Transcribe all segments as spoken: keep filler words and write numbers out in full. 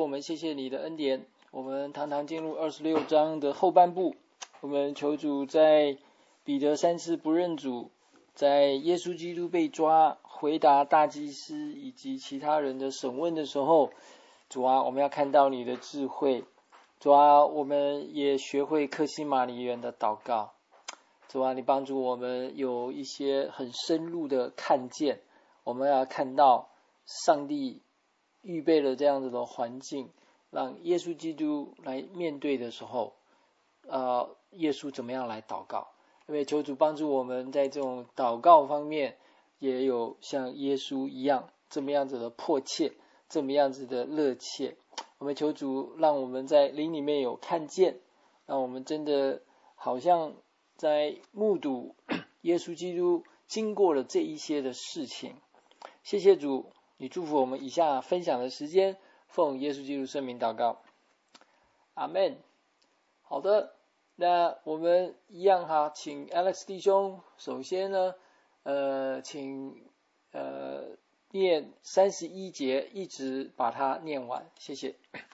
我们谢谢你的恩典，我们堂堂进入二十六章的后半部。我们求主在彼得三次不认主，在耶稣基督被抓，回答大祭司以及其他人的审问的时候，主啊，我们要看到你的智慧。主啊，我们也学会客西马尼园的祷告。主啊，你帮助我们有一些很深入的看见，我们要看到上帝预备了这样子的环境，让耶稣基督来面对的时候，呃，耶稣怎么样来祷告？因为求主帮助我们在这种祷告方面，也有像耶稣一样这么样子的迫切，这么样子的热切。我们求主让我们在灵里面有看见，让我们真的好像在目睹耶稣基督经过了这一些的事情。谢谢主，你祝福我们以下分享的时间，奉耶稣基督圣名祷告，阿们。好的，那我们一样哈，请 Alex 弟兄首先呢，呃，请呃念三十一节，一直把它念完，谢谢。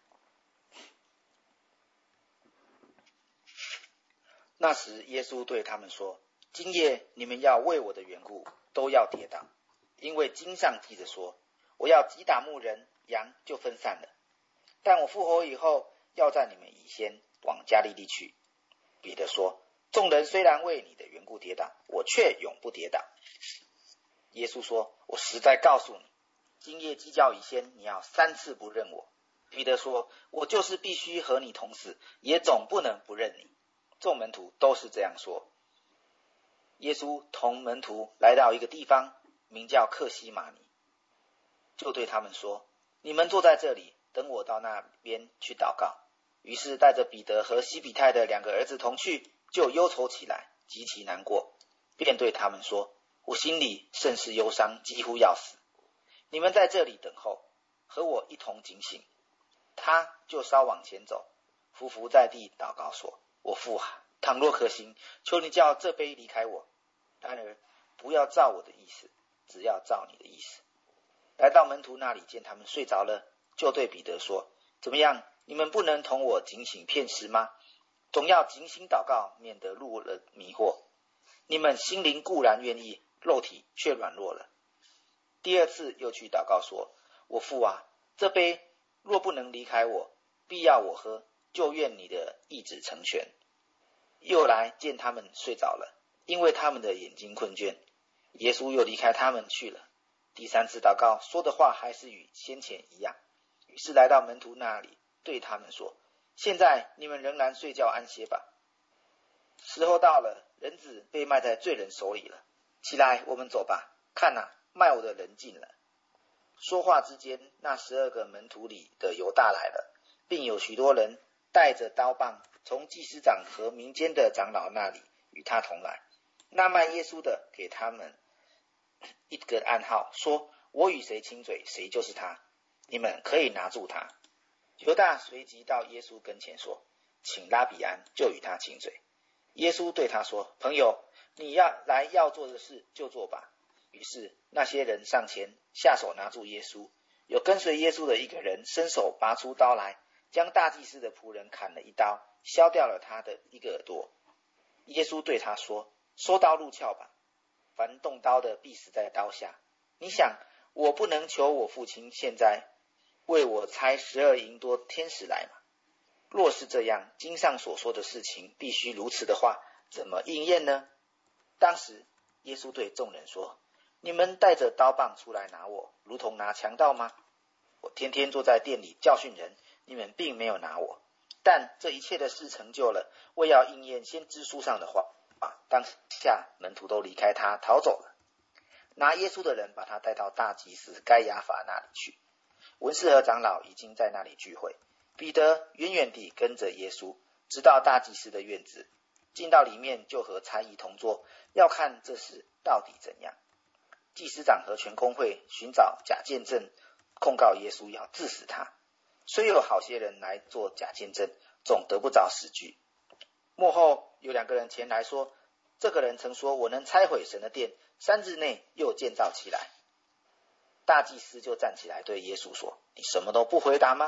那时耶稣对他们说，今夜你们要为我的缘故都要跌倒，因为经上记着说，我要击打牧人，羊就分散了。但我复活以后，要在你们以先往加利利去。彼得说，众人虽然为你的缘故跌倒，我却永不跌倒。耶稣说，我实在告诉你，今夜鸡叫以先，你要三次不认我。彼得说，我就是必须和你同死，也总不能不认你。众门徒都是这样说。耶稣同门徒来到一个地方，名叫客西马尼，就对他们说，你们坐在这里，等我到那边去祷告。于是带着彼得和西比泰的两个儿子同去，就忧愁起来，极其难过，便对他们说，我心里甚是忧伤，几乎要死。你们在这里等候，和我一同警醒。他就稍往前走，伏伏在地祷告说，我父啊，倘若可行，求你叫这杯离开我，然而不要照我的意思，只要照你的意思。来到门徒那里，见他们睡着了，就对彼得说，怎么样，你们不能同我警醒片时吗？总要警醒祷告，免得入了迷惑。你们心灵固然愿意，肉体却软弱了。第二次又去祷告说，我父啊，这杯若不能离开我，必要我喝，就愿你的意志成全。又来见他们睡着了，因为他们的眼睛困倦。耶稣又离开他们去了。第三次祷告，说的话还是与先前一样。于是来到门徒那里，对他们说，现在你们仍然睡觉安歇吧。时候到了，人子被卖在罪人手里了。起来，我们走吧。看哪，卖我的人进了。说话之间，那十二个门徒里的犹大来了，并有许多人带着刀棒，从祭司长和民间的长老那里与他同来。那卖耶稣的给他们一个暗号，说，我与谁亲嘴，谁就是他，你们可以拿住他。犹大随即到耶稣跟前说，请拉比安，就与他亲嘴。耶稣对他说，朋友，你要来要做的事就做吧。于是那些人上前下手拿住耶稣，有跟随耶稣的一个人伸手拔出刀来，将大祭司的仆人砍了一刀，削掉了他的一个耳朵。耶稣对他说，收刀入鞘吧，凡动刀的必死在刀下。你想，我不能求我父亲现在为我差十二银多天使来吗？若是这样，经上所说的事情必须如此的话，怎么应验呢？当时耶稣对众人说，你们带着刀棒出来拿我，如同拿强盗吗？我天天坐在店里教训人，你们并没有拿我。但这一切的事成就了，为要应验先知书上的话。当下门徒都离开他，逃走了。拿耶稣的人把他带到大祭司该亚法那里去。文士和长老已经在那里聚会。彼得远远地跟着耶稣，直到大祭司的院子，进到里面，就和差役同坐，要看这事到底怎样。祭司长和全公会寻找假见证，控告耶稣，要治死他。虽有好些人来做假见证，总得不着实据。末后有两个人前来说，这个人曾说，我能拆毁神的殿，三日内又建造起来。大祭司就站起来对耶稣说，你什么都不回答吗？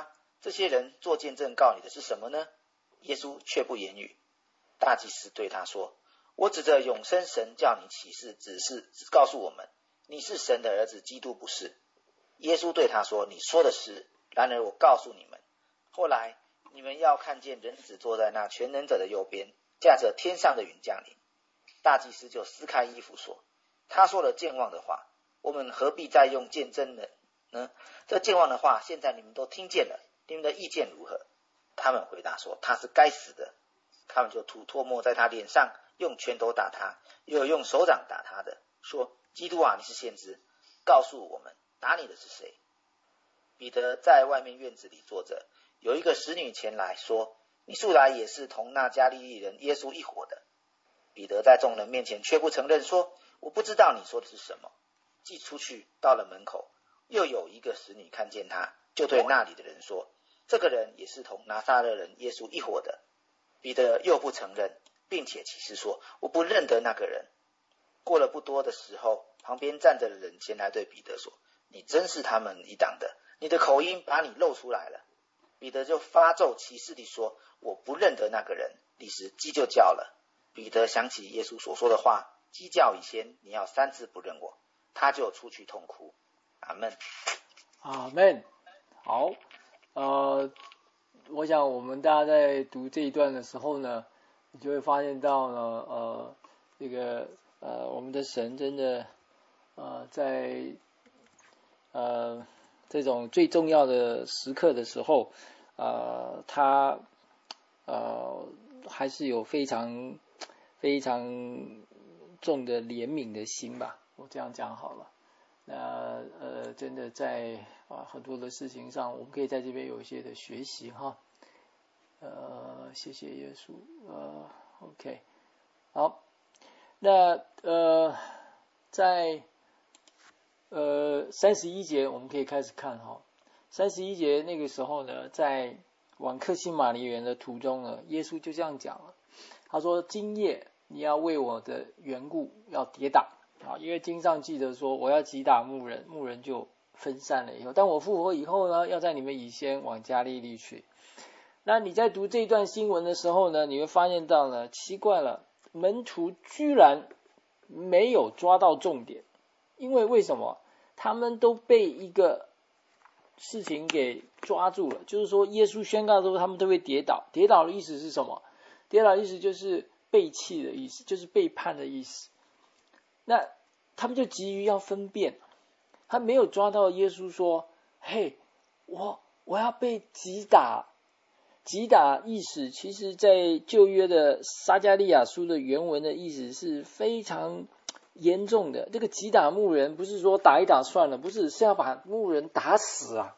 这些人做见证告你的是什么呢？耶稣却不言语。大祭司对他说，我指着永生神叫你起誓，只是告诉我们，你是神的儿子，基督不是。耶稣对他说，你说的是，然而我告诉你们，后来你们要看见人子坐在那全能者的右边，驾着天上的云降临。大祭司就撕开衣服说，他说了健忘的话，我们何必再用见证呢？这健忘的话现在你们都听见了，你们的意见如何？他们回答说，他是该死的。他们就吐唾沫在他脸上，用拳头打他，又有用手掌打他的，说，基督啊，你是先知，告诉我们打你的是谁？彼得在外面院子里坐着，有一个使女前来说，你素来也是同那加利利人耶稣一伙的。彼得在众人面前却不承认，说，我不知道你说的是什么。既出去到了门口，又有一个使女看见他，就对那里的人说，这个人也是同拿撒勒人耶稣一伙的。彼得又不承认，并且起誓说，我不认得那个人。过了不多的时候，旁边站着的人前来对彼得说，你真是他们一党的，你的口音把你露出来了。彼得就发咒起誓地说，我不认得那个人。立时鸡就叫了。彼得想起耶稣所说的话，鸡叫以前你要三次不认我，他就出去痛哭。阿们。 阿们。好，呃我想我们大家在读这一段的时候呢，你就会发现到呢，呃，这个呃，我们的神真的，呃，在呃这种最重要的时刻的时候，呃，他呃还是有非常非常重的怜悯的心吧，我这样讲好了。那呃，真的在啊很多的事情上，我们可以在这边有一些的学习哈。呃，谢谢耶稣。呃 ，OK， 好。那呃，在呃三十一节我们可以开始看哈。三十一节那个时候呢，在往客西马尼园的途中呢，耶稣就这样讲了。他说：“今夜你要为我的缘故要跌倒。”啊，因为经上记得说，我要击打牧人，牧人就分散了以后，但我复活以后呢，要在你们以先往加利利去。那你在读这一段新闻的时候呢，你会发现到呢，奇怪了，门徒居然没有抓到重点，因为为什么？他们都被一个事情给抓住了，就是说耶稣宣告说他们都会跌倒，跌倒的意思是什么？跌倒的意思就是背弃的意思，就是背叛的意思。那他们就急于要分辨，他没有抓到耶稣说，嘿，我我要被击打。击打意思其实在旧约的撒迦利亚书的原文的意思是非常严重的。这个击打牧人不是说打一打算了，不是，是要把牧人打死啊。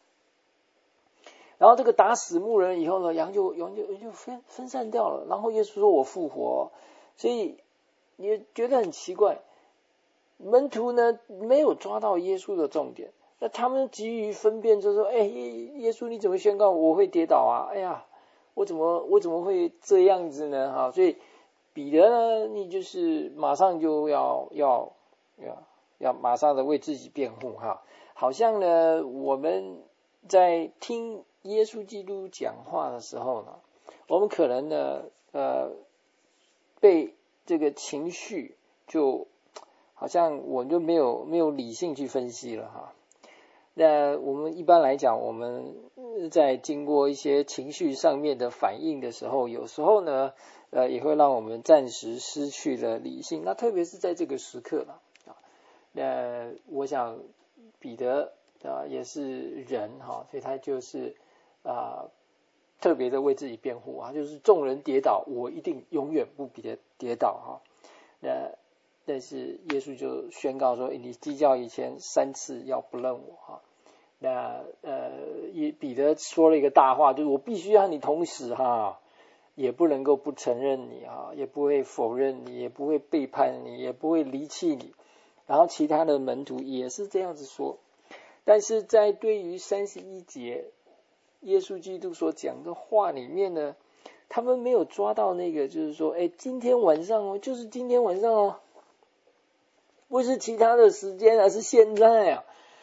然后这个打死牧人以后呢，羊就羊就就分分散掉了。然后耶稣说我复活，所以你觉得很奇怪，门徒呢没有抓到耶稣的重点。那他们急于分辨，就说：“哎，耶稣你怎么宣告我会跌倒啊？哎呀，我怎么我怎么会这样子呢？哈！”所以彼得呢，你就是马上就要要要要马上的为自己辩护哈。好像呢，我们在听耶稣基督讲话的时候呢，我们可能呢呃被这个情绪就好像我就没有没有理性去分析了哈。那我们一般来讲，我们在经过一些情绪上面的反应的时候，有时候呢，呃，也会让我们暂时失去了理性。那特别是在这个时刻了啊。那我想彼得啊也是人哈，所以他就是啊特别的为自己辩护啊，就是众人跌倒，我一定永远不跌跌倒哈。那但是耶稣就宣告说，你鸡叫以前三次要不认我哈。那呃，也彼得说了一个大话，就是我必须要你同时哈，也不能够不承认你哈，也不会否认你，也不会背叛你，也不会离弃你。然后其他的门徒也是这样子说。但是在对于三十一节耶稣基督所讲的话里面呢，他们没有抓到那个，就是说，哎，今天晚上哦，就是今天晚上哦。不是其他的时间，而是现在啊！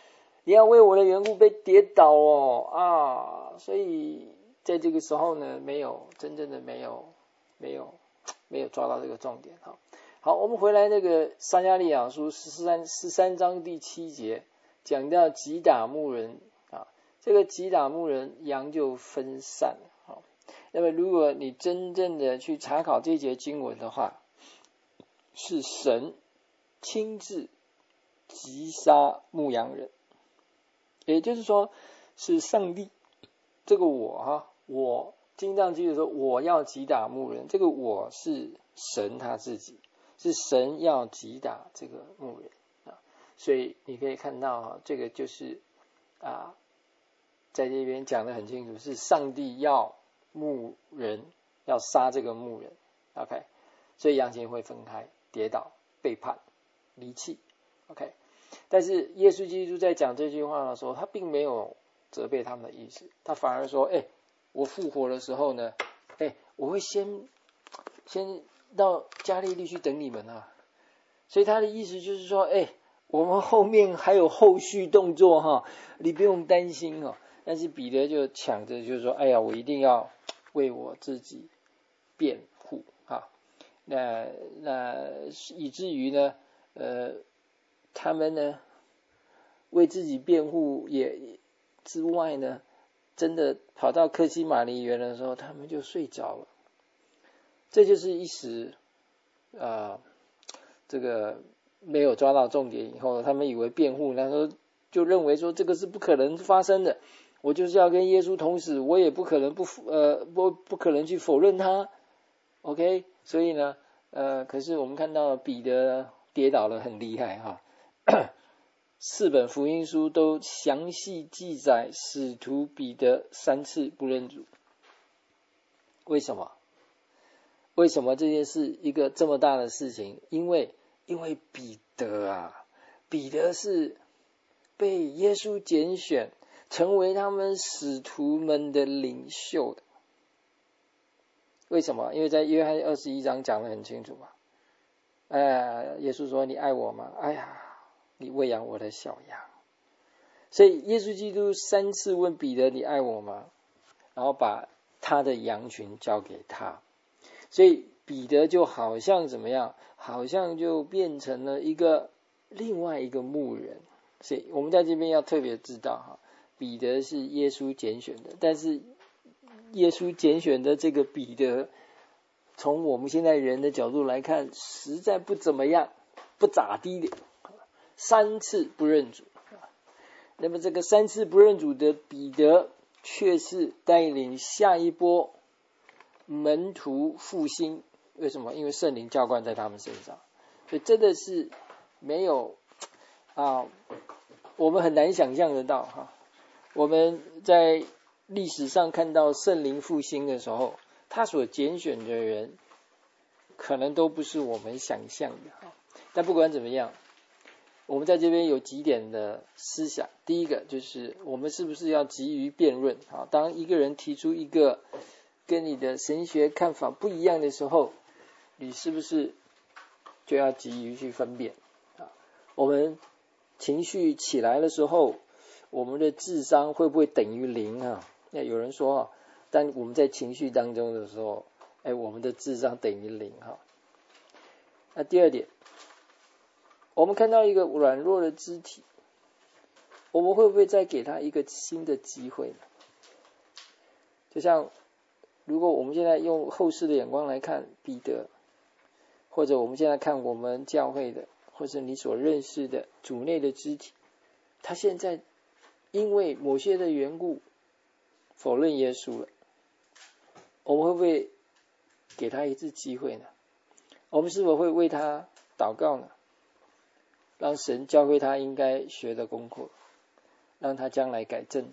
你要为我的缘故被跌倒哦啊！所以在这个时候呢，没有真正的没有没有没有抓到这个重点哈。好，我们回来那个撒迦利亚书十三十三章第七节，讲到击打牧人啊，这个击打牧人，羊就分散了。好，那么如果你真正的去查考这节经文的话，是神亲自击杀牧羊人，也就是说是上帝这个我哈，我经常记得说我要击打牧人，这个我是神他自己，是神要击打这个牧人啊，所以你可以看到哈，这个就是啊，在这边讲得很清楚，是上帝要牧人要杀这个牧人 ，OK， 所以羊群会分开、跌倒、背叛、离弃 ，OK。但是耶稣基督在讲这句话的时候，他并没有责备他们的意思，他反而说：“哎，我复活的时候呢，哎，我会先先到加利利去等你们啊。”所以他的意思就是说：“哎，我们后面还有后续动作哈，你不用担心哦。”但是彼得就抢着就是说：“哎呀，我一定要为我自己辩护哈。”那那以至于呢，呃。他们呢，为自己辩护也之外呢，真的跑到客西马尼园的时候，他们就睡着了。这就是一时啊、呃，这个没有抓到重点以后，他们以为辩护，那时候就认为说这个是不可能发生的。我就是要跟耶稣同死，我也不可能不呃不不可能去否认他。OK， 所以呢，呃，可是我们看到彼得跌倒了很厉害哈。四本福音书都详细记载使徒彼得三次不认主。为什么？为什么这件事一个这么大的事情？因为因为彼得啊，彼得是被耶稣拣选，成为他们使徒们的领袖的。为什么？因为在约翰二十一章讲得很清楚嘛。哎呀，耶稣说：“你爱我吗？”哎呀。你喂养我的小羊，所以耶稣基督三次问彼得：“你爱我吗？”然后把他的羊群交给他，所以彼得就好像怎么样？好像就变成了一个另外一个牧人。所以我们在这边要特别知道哈，彼得是耶稣拣选的，但是耶稣拣选的这个彼得，从我们现在人的角度来看，实在不怎么样，不咋地的。三次不认主，那么这个三次不认主的彼得，却是带领下一波门徒复兴。为什么？因为圣灵浇灌在他们身上，所以真的是没有啊，我们很难想象得到哈。我们在历史上看到圣灵复兴的时候，他所拣选的人，可能都不是我们想象的哈。但不管怎么样。我们在这边有几点的思想，第一个就是我们是不是要急于辩论啊？当一个人提出一个跟你的神学看法不一样的时候，你是不是就要急于去分辨啊？我们情绪起来的时候，我们的智商会不会等于零啊？那有人说啊，当我们在情绪当中的时候，哎，我们的智商等于零哈。那第二点。我们看到一个软弱的肢体，我们会不会再给他一个新的机会呢？就像如果我们现在用后世的眼光来看彼得，或者我们现在看我们教会的，或者你所认识的主内的肢体，他现在因为某些的缘故否认耶稣了，我们会不会给他一次机会呢？我们是否会为他祷告呢？让神教会他应该学的功课，让他将来改正。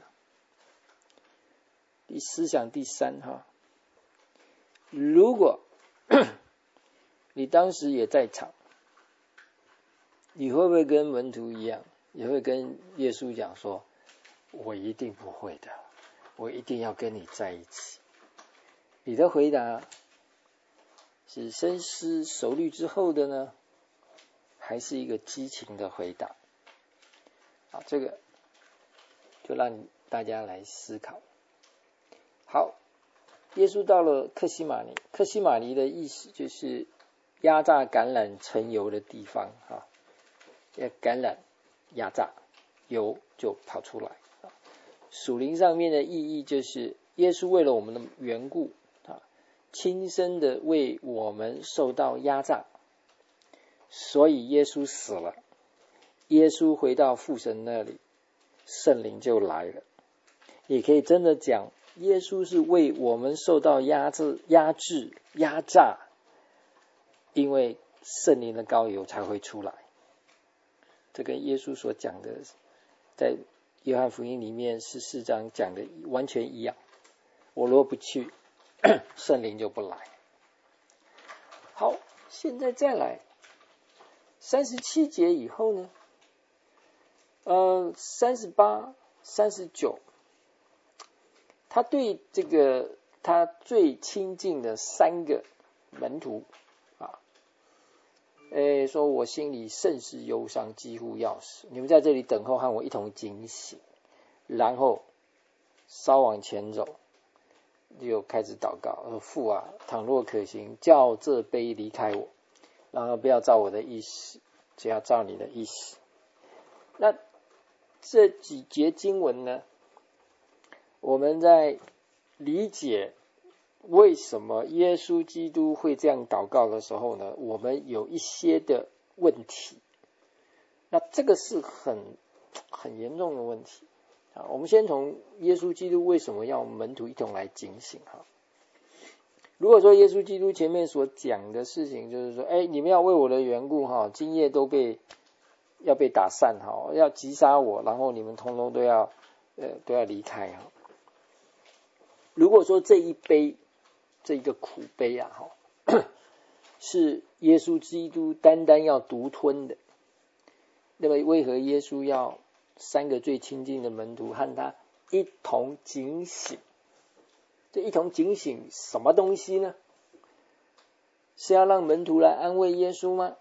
第思想第三哈，如果你当时也在场，你会不会跟门徒一样，也会跟耶稣讲说：“我一定不会的，我一定要跟你在一起。”你的回答是深思熟虑之后的呢？还是一个激情的回答啊？这个就让大家来思考。好，耶稣到了客西马尼，客西马尼的意思就是压榨橄榄成油的地方啊，橄榄压榨，油就跑出来。属灵上面的意义就是耶稣为了我们的缘故啊，亲身的为我们受到压榨，所以耶稣死了，耶稣回到父神那里，圣灵就来了。也可以真的讲，耶稣是为我们受到压制、压制、压榨，因为圣灵的膏油才会出来。这跟耶稣所讲的，在约翰福音里面十四章讲的完全一样。我若不去，圣灵就不来。好，现在再来三十七节以后呢，呃，三十八、三十九，他对这个他最亲近的三个门徒啊，诶，说我心里甚是忧伤，几乎要死。你们在这里等候，和我一同警醒。然后稍往前走，就开始祷告，父啊，倘若可行，叫这杯离开我，然后不要照我的意思，只要照你的意思。那这几节经文呢，我们在理解为什么耶稣基督会这样祷告的时候呢，我们有一些的问题。那这个是很很严重的问题啊。我们先从耶稣基督为什么要门徒一同来警醒哈。如果说耶稣基督前面所讲的事情就是说，哎，你们要为我的缘故哈，今夜都被要被打散哈，要击杀我，然后你们通通都要呃都要离开哈。如果说这一杯这一个苦杯啊哈，是耶稣基督单单要独吞的，那么为何耶稣要三个最亲近的门徒和他一同警醒？这一同警醒什么东西呢？是要让门徒来安慰耶稣吗？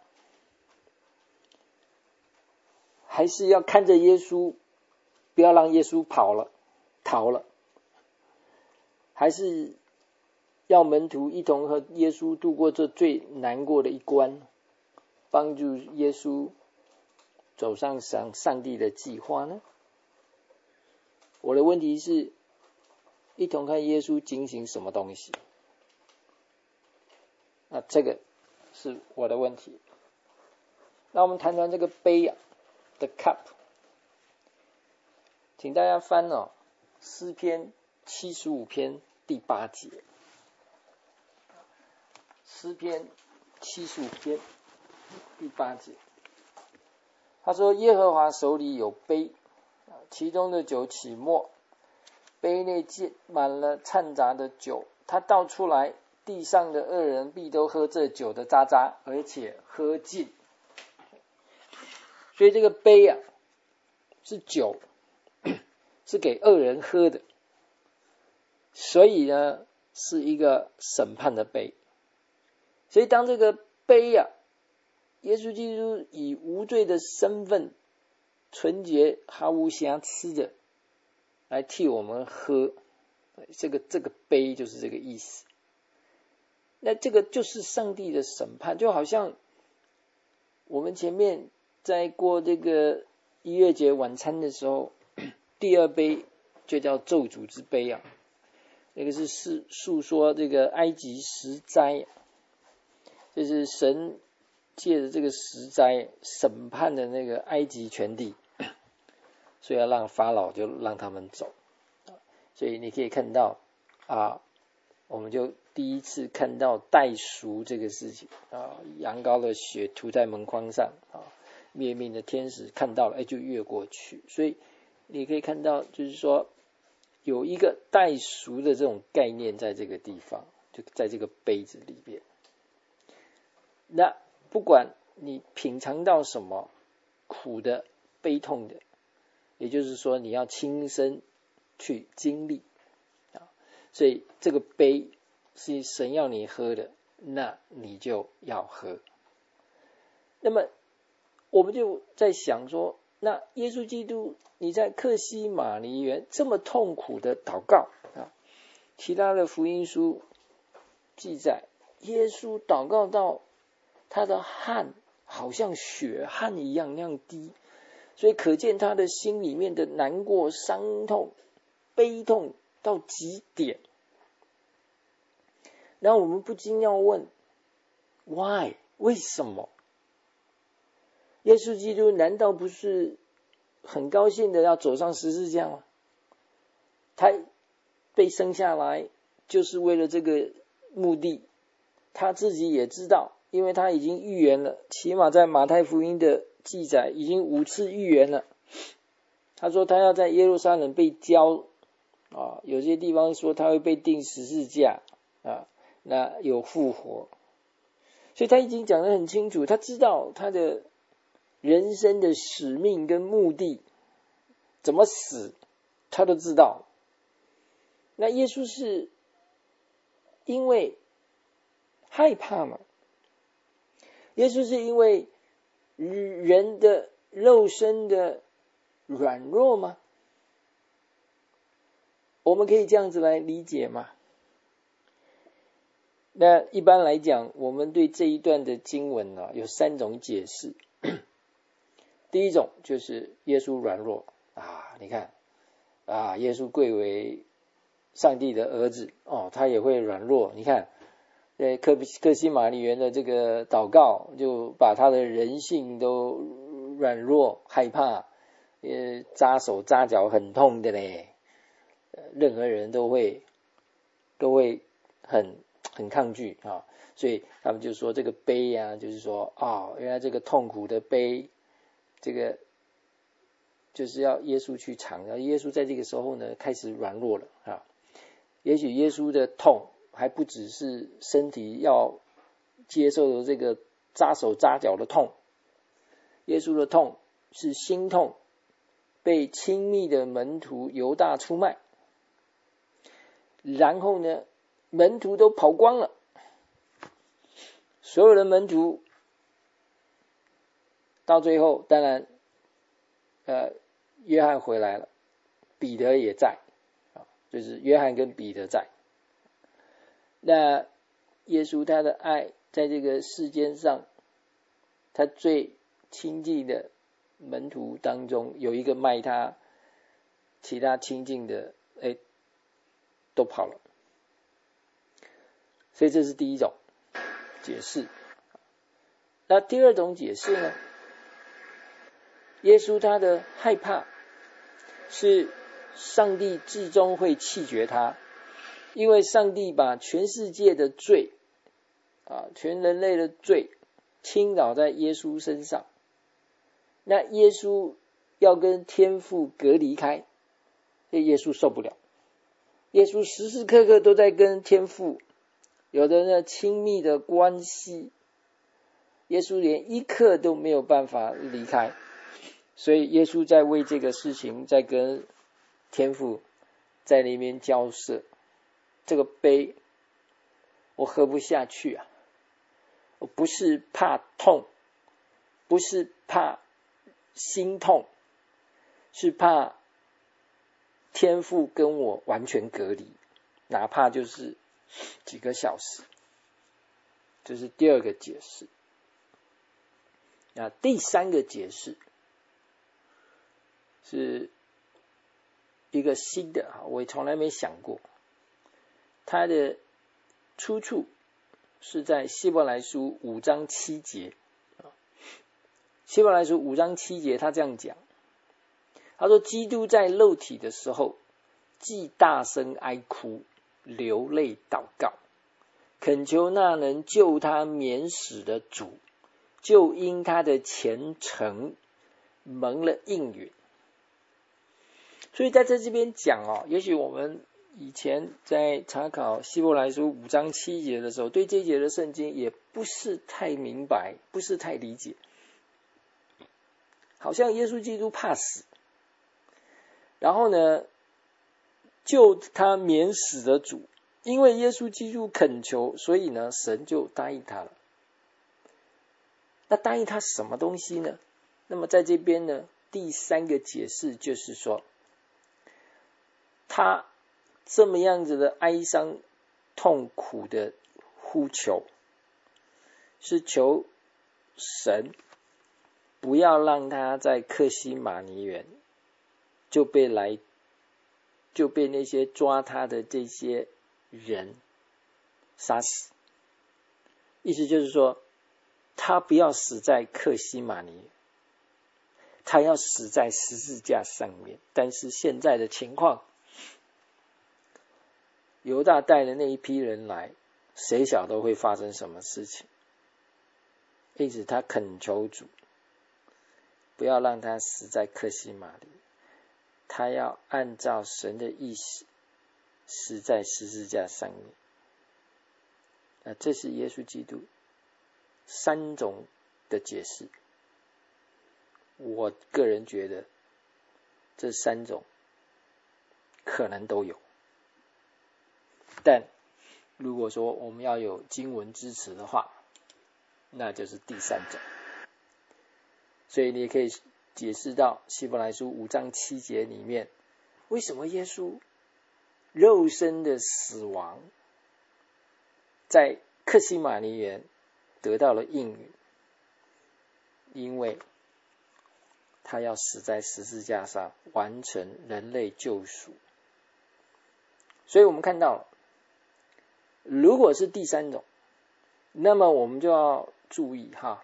还是要看着耶稣，不要让耶稣跑了逃了？还是要门徒一同和耶稣度过这最难过的一关，帮助耶稣走上上上帝的计划呢？我的问题是，一同看耶稣警醒什么东西？那这个是我的问题。那我们谈谈这个杯啊 ，the cup， 请大家翻哦，诗篇七十五篇第八节。诗篇七十五篇第八节，他说：耶和华手里有杯，其中的酒起沫，杯内浸满了掺杂的酒，他倒出来，地上的恶人必都喝这酒的渣渣，而且喝尽。所以这个杯啊，是酒，是给恶人喝的，所以呢，是一个审判的杯。所以当这个杯啊，耶稣基督以无罪的身份，纯洁毫无瑕疵的来替我们喝，这个这个杯就是这个意思。那这个就是上帝的审判，就好像我们前面在过这个逾越节晚餐的时候，第二杯就叫咒诅之杯啊，那个是是述说这个埃及十灾，就是神借着这个十灾审判的那个埃及全地，所以要让法老就让他们走。所以你可以看到啊，我们就第一次看到代赎这个事情啊，羊羔的血涂在门框上啊，灭命的天使看到了，哎，就越过去。所以你可以看到，就是说有一个代赎的这种概念在这个地方，就在这个杯子里边。那不管你品尝到什么苦的、悲痛的，也就是说你要亲身去经历啊，所以这个杯是神要你喝的，那你就要喝。那么我们就在想说， 那耶稣基督你在客西马尼园这么痛苦的祷告啊，其他的福音书记载，耶稣祷告到他的汗好像血汗一样那样滴，所以可见他的心里面的难过、伤痛、悲痛到极点。然后我们不禁要问 why 为什么？耶稣基督难道不是很高兴的要走上十字架吗？他被生下来就是为了这个目的，他自己也知道，因为他已经预言了，起码在马太福音的记载已经五次预言了。他说他要在耶路撒冷被交啊，有些地方说他会被钉十字架啊，那有复活，所以他已经讲得很清楚，他知道他的人生的使命跟目的，怎么死他都知道。那耶稣是因为害怕吗？耶稣是因为人的肉身的软弱吗？我们可以这样子来理解吗？那一般来讲，我们对这一段的经文呢，有三种解释。第一种就是耶稣软弱啊，你看啊，耶稣贵为上帝的儿子哦，他也会软弱。你看，在客客西马尼园的这个祷告，就把他的人性都软弱、害怕，呃，扎手扎脚很痛的嘞，任何人都会都会很很抗拒啊，所以他们就说这个悲啊，就是说啊、哦，原来这个痛苦的悲，这个就是要耶稣去尝，然后耶稣在这个时候呢开始软弱了啊。也许耶稣的痛还不只是身体要接受的这个扎手扎脚的痛，耶稣的痛是心痛，被亲密的门徒犹大出卖，然后呢门徒都跑光了，所有的门徒到最后当然呃，约翰回来了，彼得也在，就是约翰跟彼得在。那耶稣他的爱在这个世间上，他最亲近的门徒当中有一个卖他，其他亲近的哎都跑了，所以这是第一种解释。那第二种解释呢，耶稣他的害怕是上帝至终会弃绝他，因为上帝把全世界的罪啊，全人类的罪倾倒在耶稣身上，那耶稣要跟天父隔离开，耶稣受不了，耶稣时时刻刻都在跟天父有着那亲密的关系，耶稣连一刻都没有办法离开，所以耶稣在为这个事情在跟天父在那边交涉，这个杯我喝不下去啊，我不是怕痛，不是怕心痛，是怕天父跟我完全隔离，哪怕就是几个小时。这是第二个解释。那第三个解释是一个新的，我也从来没想过，它的出处是在希伯来书五章七节。希伯来书五章七节他这样讲，他说基督在肉体的时候，既大声哀哭，流泪祷告，恳求那能救他免死的主，就因他的虔诚蒙了应允。所以在这边讲哦，也许我们以前在查考希伯来书五章七节的时候，对这一节的圣经也不是太明白，不是太理解，好像耶稣基督怕死，然后呢救他免死的主，因为耶稣基督恳求，所以呢神就答应他了。那答应他什么东西呢？那么在这边呢， 第三个解释就是说，他这么样子的哀伤痛苦的呼求，是求神不要让他在客西马尼园就被来就被那些抓他的这些人杀死。意思就是说，他不要死在客西马尼园，他要死在十字架上面。但是现在的情况，犹大带的那一批人来，谁晓得会发生什么事情？因此他恳求主不要让他死在客西马尼，他要按照神的意思死在十字架上面。那这是耶稣基督三种的解释，我个人觉得这三种可能都有，但如果说我们要有经文支持的话，那就是第三种。所以你也可以解释到希伯来书五章七节里面，为什么耶稣肉身的死亡在客西马尼园得到了应允，因为他要死在十字架上，完成人类救赎。所以我们看到了，如果是第三种，那么我们就要注意哈，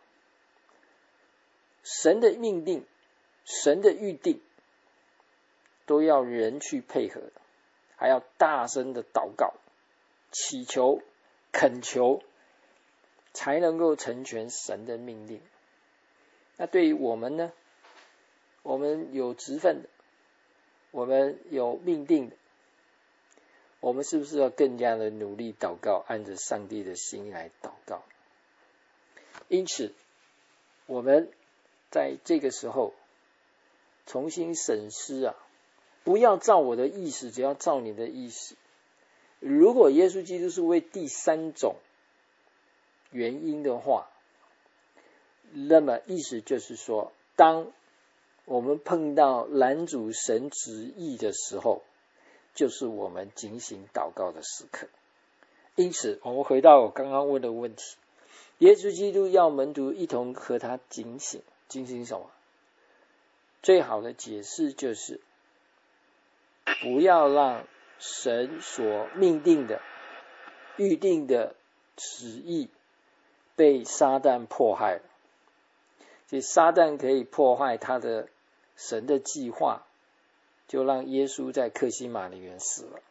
神的命定、神的预定都要人去配合，还要大声的祷告、祈求、恳求，才能够成全神的命令。那对于我们呢，我们有职分的，我们有命定的，我们是不是要更加的努力祷告，按着上帝的心来祷告？因此我们在这个时候重新审视啊，不要照我的意思，只要照你的意思。如果耶稣基督是为第三种原因的话，那么意思就是说，当我们碰到拦阻神旨意的时候，就是我们警醒祷告的时刻。因此我们回到我刚刚问的问题，耶稣基督要门徒一同和他警醒，警醒什么？最好的解释就是不要让神所命定的预定的旨意被撒旦迫害了。所以撒旦可以破坏他的神的计划，就让耶稣在客西马尼园死了。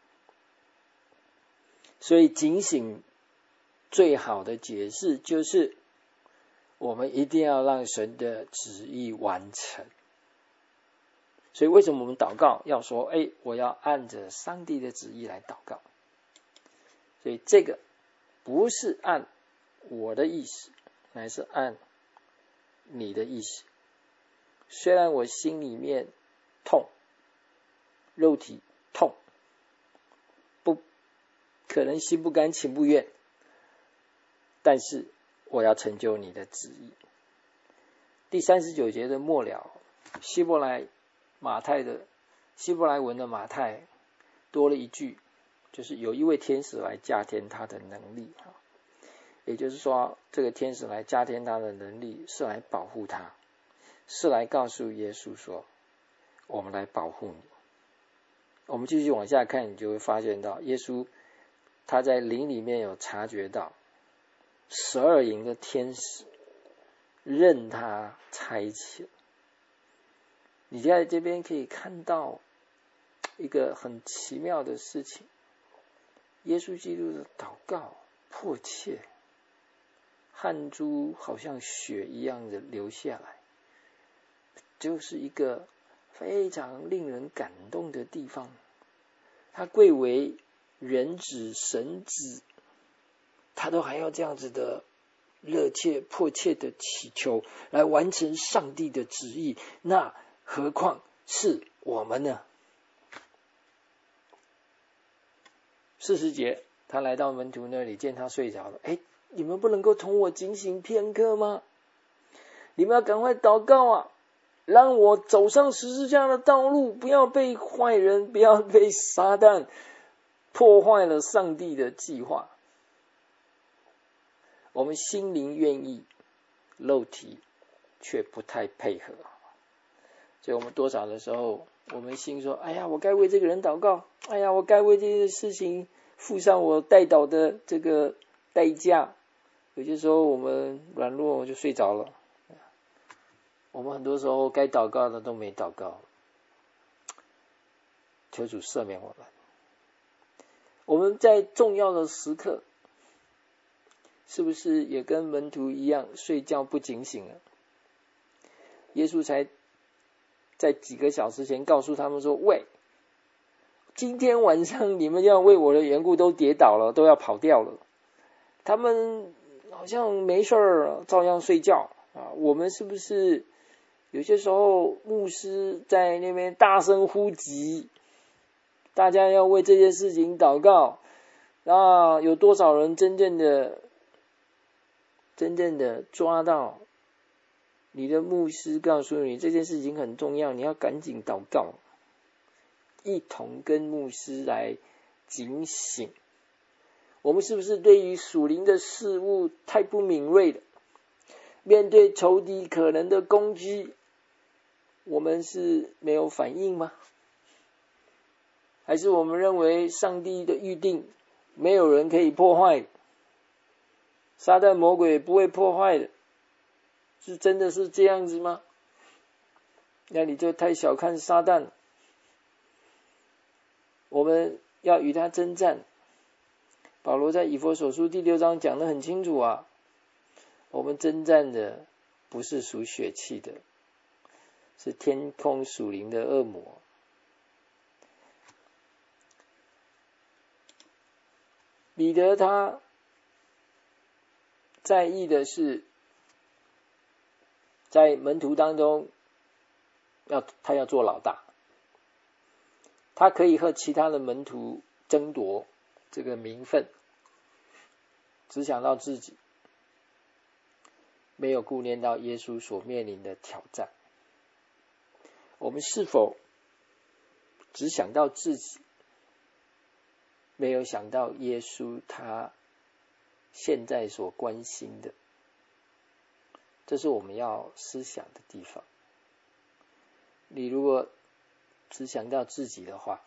所以警醒最好的解释就是我们一定要让神的旨意完成。所以为什么我们祷告要说，哎，我要按着上帝的旨意来祷告？所以这个不是按我的意思，乃是按你的意思。虽然我心里面痛，肉体痛，不可能心不甘情不愿，但是我要成就你的旨意。第三十九节的末了，希伯来马太的希伯来文的马太多了一句，就是有一位天使来加添他的能力。也就是说，这个天使来加添他的能力，是来保护他，是来告诉耶稣说，我们来保护你。我们继续往下看，你就会发现到耶稣他在灵里面有察觉到十二营的天使任他差遣。你在这边可以看到一个很奇妙的事情，耶稣基督的祷告迫切，汗珠好像血一样的流下来，就是一个非常令人感动的地方。他贵为人子神子，他都还要这样子的热切迫切的祈求来完成上帝的旨意，那何况是我们呢？四十节，他来到门徒那里，见他睡着了，哎，你们不能够同我警醒片刻吗？你们要赶快祷告啊， 让我走上十字架的道路，不要被坏人，不要被撒旦破坏了上帝的计划。我们心灵愿意，肉体却不太配合。所以我们多少的时候，我们心说，哎呀，我该为这个人祷告，哎呀，我该为这件事情付上我代祷的这个代价。有些时候我们软弱，我就睡着了。我们很多时候该祷告的都没祷告，求主赦免我们。我们在重要的时刻，是不是也跟门徒一样，睡觉不警醒了？耶稣才在几个小时前告诉他们说，喂，今天晚上你们要为我的缘故都跌倒了，都要跑掉了。他们好像没事儿，照样睡觉啊。我们是不是有些时候牧师在那边大声呼急，大家要为这件事情祷告，啊，有多少人真正的真正的抓到你的牧师告诉你这件事情很重要，你要赶紧祷告，一同跟牧师来警醒。我们是不是对于属灵的事物太不敏锐了？面对仇敌可能的攻击，我们是没有反应吗？还是我们认为上帝的预定没有人可以破坏，撒旦魔鬼不会破坏的，是真的是这样子吗？那你就太小看撒旦了。我们要与他征战。保罗在以弗所书第六章讲得很清楚啊，我们征战的不是属血气的，是天空属灵的恶魔。彼得他在意的是在门徒当中要他要做老大，他可以和其他的门徒争夺这个名分，只想到自己，没有顾念到耶稣所面临的挑战。我们是否只想到自己，没有想到耶稣他现在所关心的？这是我们要思想的地方。你如果只想到自己的话，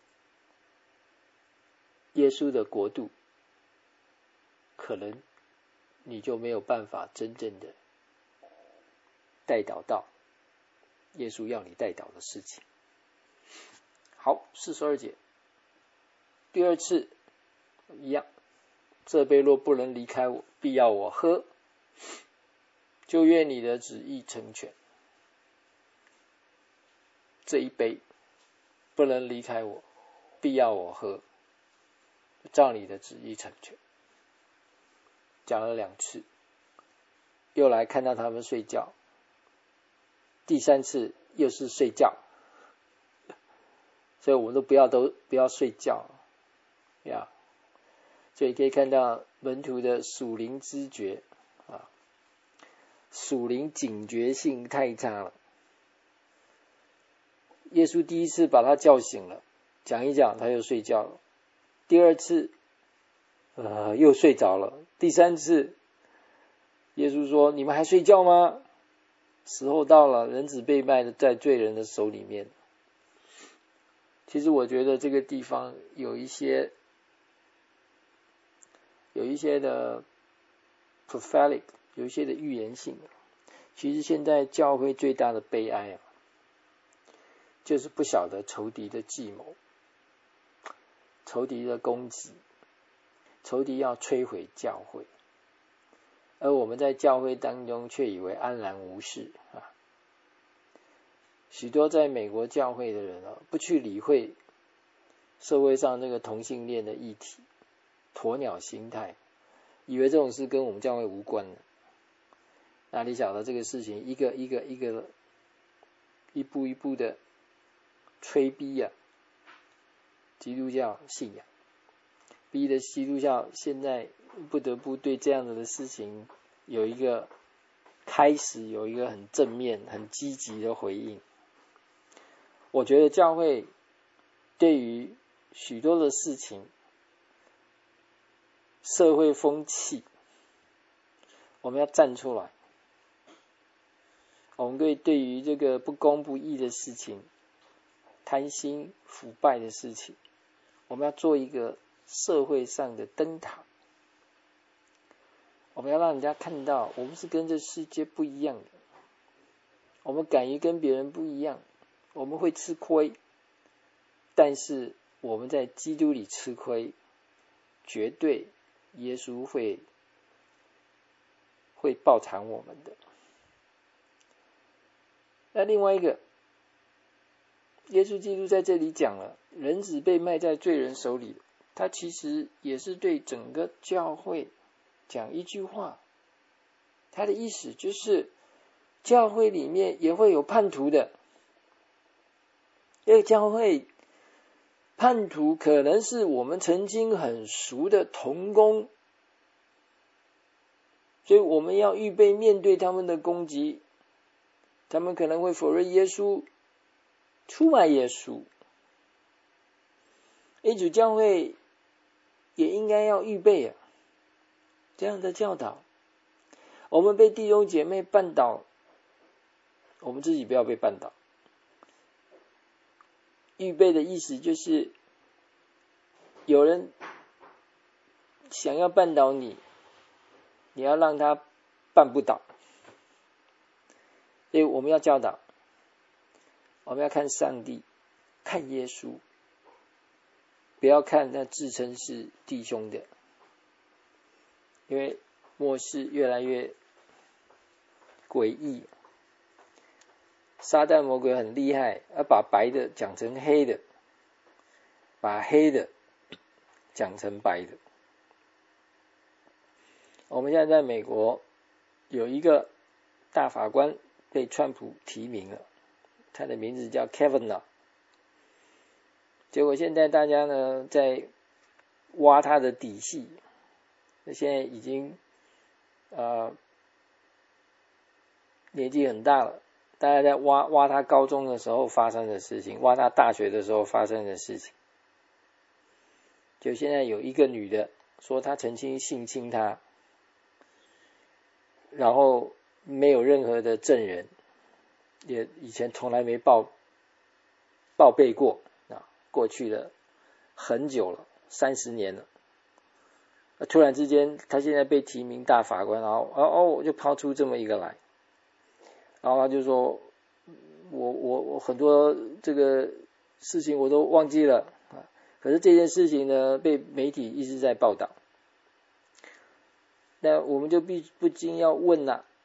耶稣的国度可能你就没有办法真正的带导到耶稣要你带导的事情。好，四十二节，第二次一样，这杯若不能离开我，必要我喝，就愿你的旨意成全。这一杯不能离开我，必要我喝，照你的旨意成全。讲了两次，又来看到他们睡觉，第三次又是睡觉，所以我们都不要都不要睡觉呀。所以可以看到门徒的属灵知觉啊，属灵警觉性太差了。耶稣第一次把他叫醒了，讲一讲他又睡觉了，第二次呃又睡着了，第三次耶稣说，你们还睡觉吗？时候到了，人子被卖在罪人的手里面。其实我觉得这个地方有一些有一些的 prophetic， 有一些的预言性。其实现在教会最大的悲哀啊，就是不晓得仇敌的计谋，仇敌的攻击，仇敌要摧毁教会，而我们在教会当中却以为安然无事啊。许多在美国教会的人啊，不去理会社会上这个同性恋的议题，鸵鸟心态，以为这种事跟我们教会无关了。哪里晓得这个事情一个一个一个一步一步的催逼啊基督教信仰，逼的基督教现在不得不对这样子的事情有一个开始有一个很正面、很积极的回应。我觉得教会对于许多的事情，社会风气，我们要站出来。我们对对于这个不公不义的事情，贪心腐败的事情，我们要做一个社会上的灯塔。我们要让人家看到，我们是跟这世界不一样的，我们敢于跟别人不一样，我们会吃亏，但是我们在基督里吃亏，绝对耶稣会会报偿我们的。那另外一个，耶稣基督在这里讲了，人子被卖在罪人手里，他其实也是对整个教会讲一句话，他的意思就是教会里面也会有叛徒的。因为教会叛徒可能是我们曾经很熟的同工，所以我们要预备面对他们的攻击。他们可能会否认耶稣，出卖耶稣。因此教会也应该要预备啊这样的教导。我们被弟兄姐妹绊倒，我们自己不要被绊倒。预备的意思就是有人想要绊倒你，你要让他绊不倒。所以我们要教导，我们要看上帝，看耶稣，不要看那自称是弟兄的。因为末世越来越诡异，撒旦魔鬼很厉害，要把白的讲成黑的，把黑的讲成白的。我们现在在美国有一个大法官被川普提名了，他的名字叫 Kavanaugh。 结果现在大家呢在挖他的底细，现在已经呃年纪很大了，大家在挖挖他高中的时候发生的事情，挖他大学的时候发生的事情。就现在有一个女的说她曾经性侵他，然后没有任何的证人，也以前从来没报报备过啊，过去了很久了，三十年了。突然之间，他现在被提名大法官，然后哦哦，我就抛出这么一个来，然后他就说，我我我很多这个事情我都忘记了啊，可是这件事情呢，被媒体一直在报道。那我们就必不禁要问了、啊，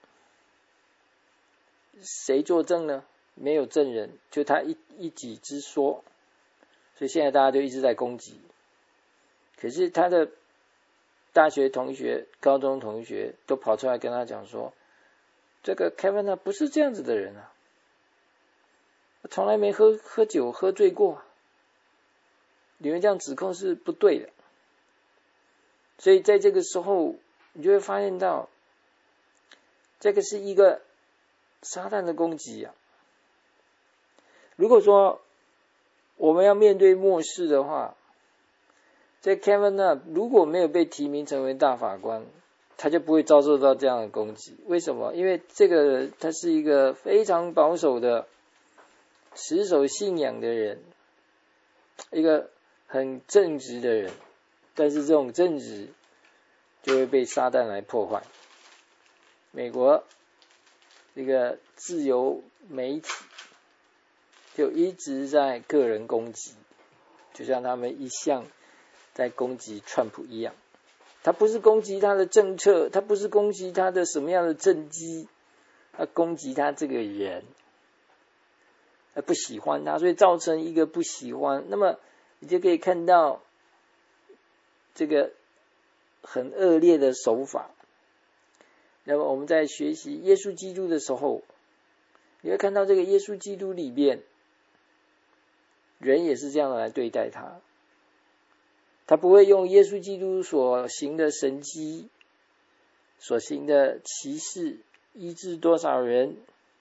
谁作证呢？没有证人，就他一一己之说，所以现在大家就一直在攻击。可是他的大学同学、高中同学都跑出来跟他讲说，这个 Kevin 呢不是这样子的人啊，从来没喝喝酒喝醉过，你们这样指控是不对的。所以在这个时候，你就会发现到，这个是一个撒旦的攻击啊。如果说我们要面对末世的话，这 Kevin 呢如果没有被提名成为大法官，他就不会遭受到这样的攻击。为什么？因为这个他是一个非常保守的持守信仰的人，一个很正直的人，但是这种正直就会被撒旦来破坏。美国这个自由媒体就一直在个人攻击，就像他们一向在攻击川普一样。他不是攻击他的政策，他不是攻击他的什么样的政绩，他攻击他这个人，他不喜欢他，所以造成一个不喜欢。那么你就可以看到这个很恶劣的手法。那么我们在学习耶稣基督的时候，你会看到这个耶稣基督里面，人也是这样的来对待他。他不会用耶稣基督所行的神迹、所行的奇事医治多少人，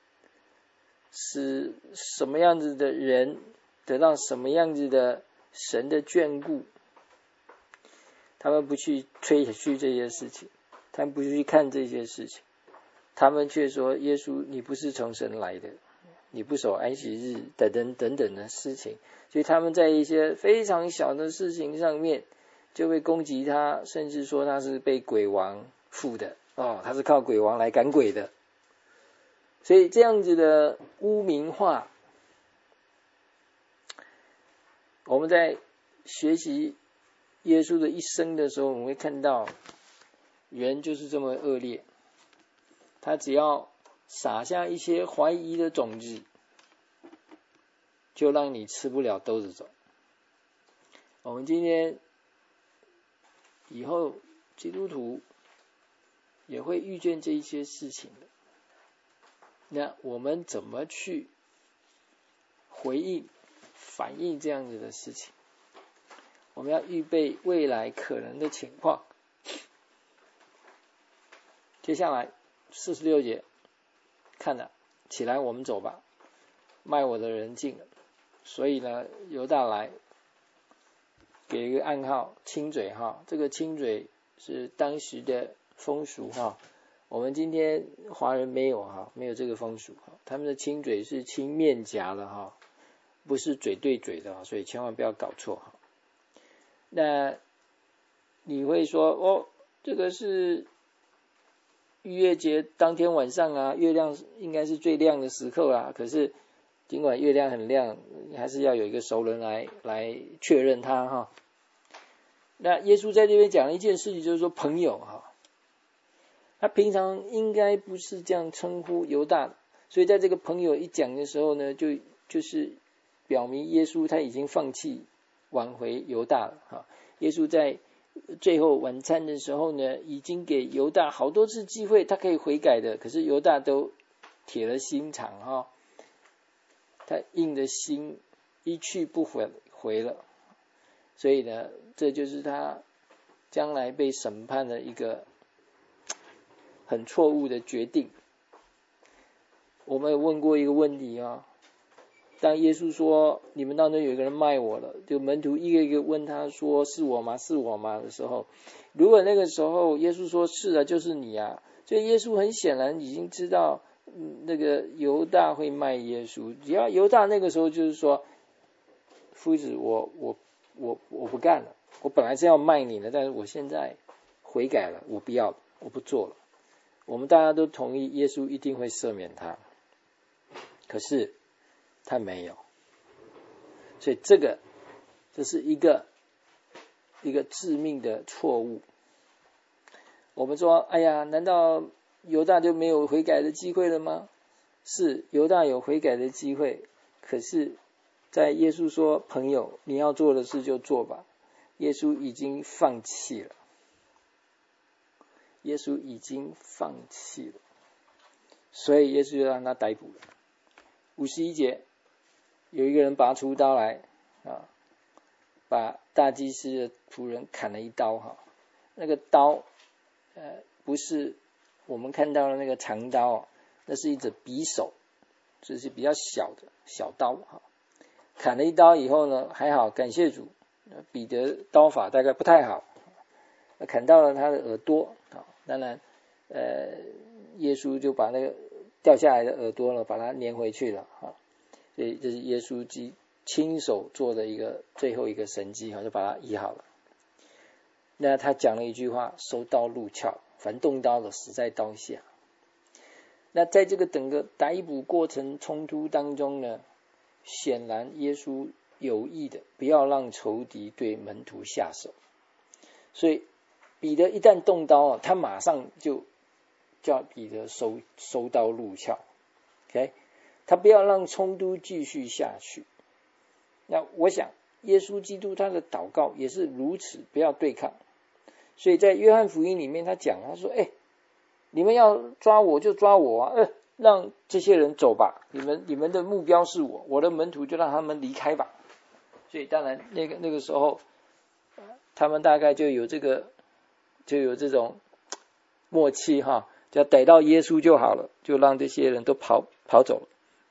使什么样子的人得到什么样子的神的眷顾，他们不去吹嘘这些事情，他们不去看这些事情，他们却说耶稣你不是从神来的，你不守安息日等等等等的事情，所以他们在一些非常小的事情上面就会攻击他，甚至说他是被鬼王附的哦，他是靠鬼王来赶鬼的。所以这样子的污名化，我们在学习耶稣的一生的时候，我们会看到人就是这么恶劣，他只要撒下一些怀疑的种子，就让你吃不了兜着走。我们今天以后基督徒也会遇见这一些事情的，那我们怎么去回应反映这样子的事情？我们要预备未来可能的情况。接下来四十六节，看了，起来我们走吧，卖我的人进了。所以呢，犹大来给一个暗号，亲嘴哈，这个亲嘴是当时的风俗哈，我们今天华人没有哈，没有这个风俗哈，他们的亲嘴是亲面颊的哈，不是嘴对嘴的，所以千万不要搞错哈。那你会说哦，这个是逾越节当天晚上啊，月亮应该是最亮的时刻啊，可是尽管月亮很亮，还是要有一个熟人来来确认它哈。那耶稣在这边讲了一件事情，就是说朋友哈，他平常应该不是这样称呼犹大的，所以在这个朋友一讲的时候呢，就就是表明耶稣他已经放弃挽回犹大了哈。耶稣在最后晚餐的时候呢，已经给犹大好多次机会，他可以悔改的，可是犹大都铁了心肠哈，他硬的心一去不回回了，所以呢，这就是他将来被审判的一个很错误的决定。我们有问过一个问题啊，当耶稣说你们当中有一个人卖我了，就门徒一个一个问他说是我吗是我吗的时候，如果那个时候耶稣说是啊，就是你啊，所以耶稣很显然已经知道、嗯、那个犹大会卖耶稣，只要犹大那个时候就是说，夫子我我我我不干了，我本来是要卖你的，但是我现在悔改了，我不要了，我不做了，我们大家都同意耶稣一定会赦免他，可是他没有，所以这个这是一个一个致命的错误。我们说哎呀，难道犹大就没有悔改的机会了吗？是，犹大有悔改的机会，可是在耶稣说朋友你要做的事就做吧，耶稣已经放弃了，耶稣已经放弃了，所以耶稣就让他逮捕了。五十一节，有一个人拔出刀来啊，把大祭司的仆人砍了一刀哈。那个刀呃不是我们看到的那个长刀，那是一只匕首，这是比较小的小刀哈。砍了一刀以后呢，还好感谢主，彼得刀法大概不太好，砍到了他的耳朵啊。当然呃耶稣就把那个掉下来的耳朵呢把它粘回去了啊。所以这是耶稣基亲手做的一个最后一个神迹，就把它医好了。那他讲了一句话，收刀入鞘，凡动刀的死在刀下。那在这个整个逮捕过程冲突当中呢，显然耶稣有意的不要让仇敌对门徒下手，所以彼得一旦动刀，他马上就叫彼得收收刀入鞘 OK， 他不要让冲突继续下去。那我想耶稣基督他的祷告也是如此，不要对抗。所以在约翰福音里面他讲，他说哎，你们要抓我就抓我啊，呃，让这些人走吧，你们你们的目标是我，我的门徒就让他们离开吧。所以当然那个那个时候他们大概就有这个就有这种默契哈， 只要逮到耶稣就好了，就让这些人都跑跑走了。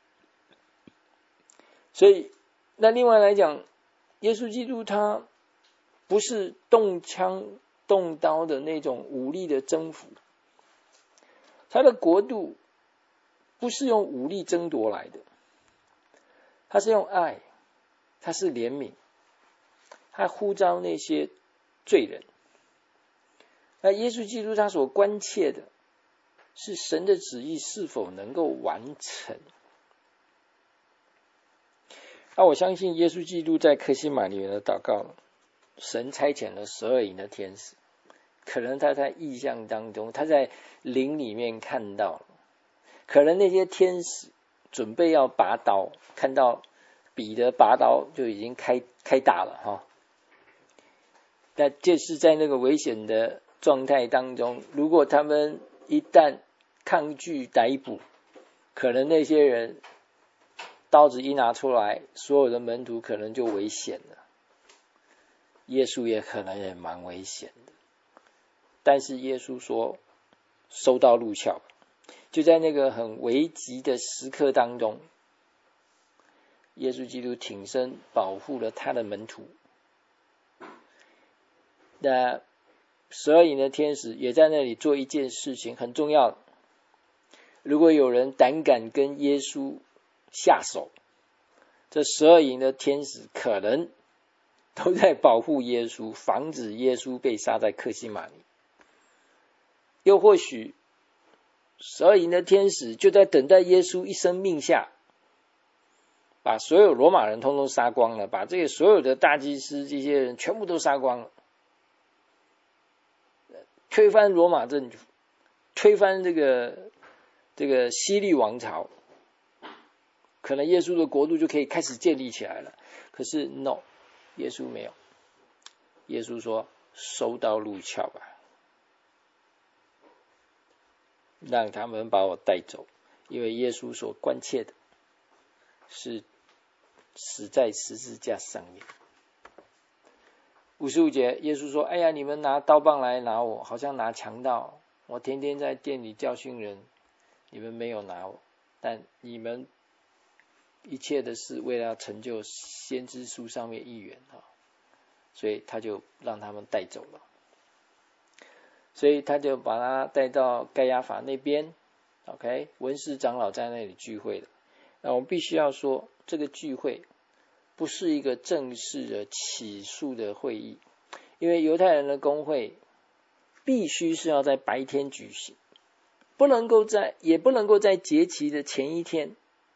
所以那另外来讲，耶稣基督他不是动枪动刀的那种武力的征服，他的国度不是用武力争夺来的，他是用爱，他是怜悯，他呼召那些罪人。那耶稣基督他所关切的是神的旨意是否能够完成。那我相信耶稣基督在客西马尼园的祷告，神差遣了十二营的天使，可能他在意象当中，他在灵里面看到了，可能那些天使准备要拔刀，看到彼得拔刀就已经开开打了哈。但就是在那个危险的状态当中，如果他们一旦抗拒逮捕，可能那些人刀子一拿出来，所有的门徒可能就危险了，耶稣也可能也蛮危险的。但是耶稣说收到入鞘，就在那个很危急的时刻当中，耶稣基督挺身保护了他的门徒。那十二营的天使也在那里做一件事情很重要的，如果有人胆敢跟耶稣下手，这十二营的天使可能都在保护耶稣，防止耶稣被杀在客西马尼。又或许十二营的天使就在等待耶稣一声命下，把所有罗马人通通杀光了，把这个所有的大祭司这些人全部都杀光了，推翻罗马政府，推翻这个这个希律王朝，可能耶稣的国度就可以开始建立起来了。可是 no， 耶稣没有，耶稣说收刀入鞘吧，让他们把我带走，因为耶稣所关切的是死在十字架上面。五十五节，耶稣说：哎呀，你们拿刀棒来拿我，好像拿强盗，我天天在店里教训人，你们没有拿我，但你们一切的事为了要成就先知书上面一员，所以他就让他们带走了。所以他就把他带到盖亚法那边 OK， 文士长老在那里聚会的。那我们必须要说，这个聚会不是一个正式的起诉的会议，因为犹太人的公会必须是要在白天举行，不能够在也不能够在节期的前一天，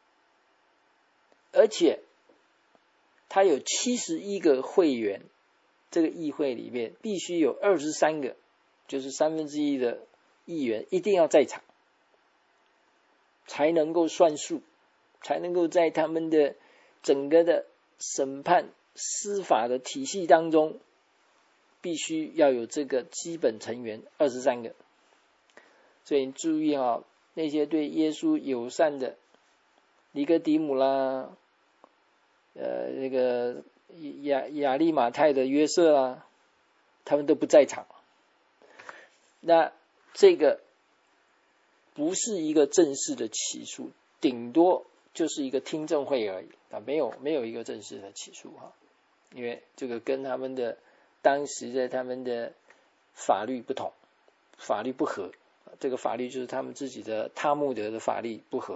而且他有七十一个会员，这个议会里面必须有二十三个，就是三分之一的议员一定要在场，才能够算数，才能够在他们的整个的审判司法的体系当中，必须要有这个基本成员二十三个。所以你注意啊，那些对耶稣友善的尼哥底母啦，呃，那个亚亚利马太的约瑟啦，他们都不在场。那这个不是一个正式的起诉，顶多就是一个听证会而已啊，没有没有一个正式的起诉哈，因为这个跟他们的当时的他们的法律不同，法律不合，这个法律就是他们自己的他木德的法律不合。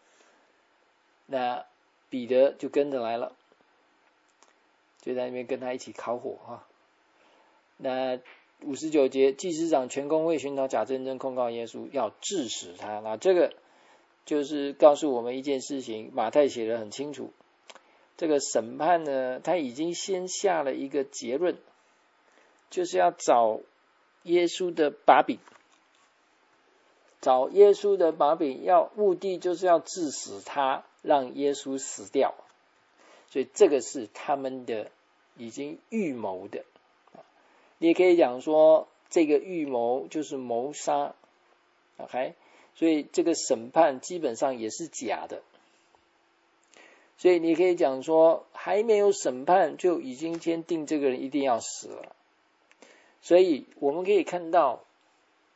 那彼得就跟着来了，就在那边跟他一起烤火哈。那五十九节，祭司长全公会寻找假证人控告耶稣，要治死他。那这个就是告诉我们一件事情，马太写得很清楚，这个审判呢，他已经先下了一个结论，就是要找耶稣的把柄，找耶稣的把柄，要目的就是要治死他，让耶稣死掉。所以这个是他们的已经预谋的，你也可以讲说这个预谋就是谋杀 OK， 所以这个审判基本上也是假的。所以你可以讲说还没有审判就已经先定这个人一定要死了。所以我们可以看到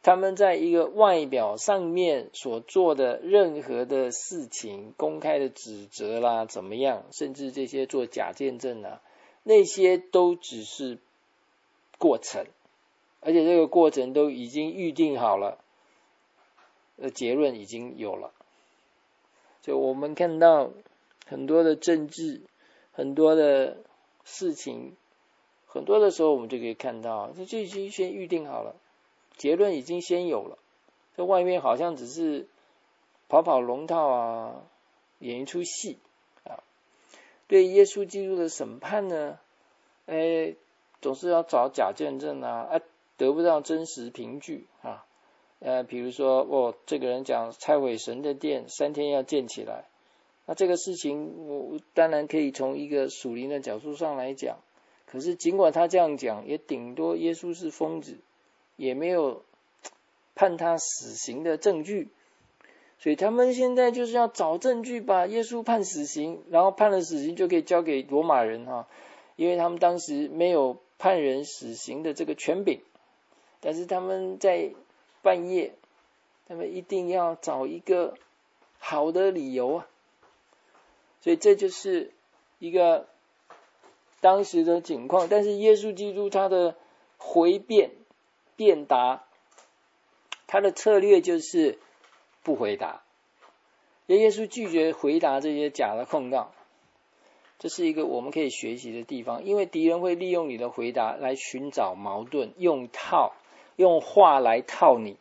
他们在一个外表上面所做的任何的事情，公开的指责啦，怎么样，甚至这些做假见证啊，那些都只是过程，而且这个过程都已经预定好了，呃，结论已经有了。所以我们看到很多的政治，很多的事情，很多的时候我们就可以看到，这就已经先预定好了，结论已经先有了，在外面好像只是跑跑龙套啊，演一出戏啊。对耶稣基督的审判呢，哎，总是要找假见证啊，啊，得不到真实凭据啊。呃，比如说，哦，这个人讲拆毁神的殿，三天要建起来，那这个事情我当然可以从一个属灵的角度上来讲，可是尽管他这样讲，也顶多耶稣是疯子，也没有判他死刑的证据，所以他们现在就是要找证据把耶稣判死刑，然后判了死刑就可以交给罗马人哈，因为他们当时没有判人死刑的这个权柄，但是他们在半夜，他们一定要找一个好的理由啊，所以这就是一个当时的情况。但是耶稣基督他的回辩辩答，他的策略就是不回答，耶稣拒绝回答这些假的控告，这是一个我们可以学习的地方，因为敌人会利用你的回答来寻找矛盾，用套用话来套你。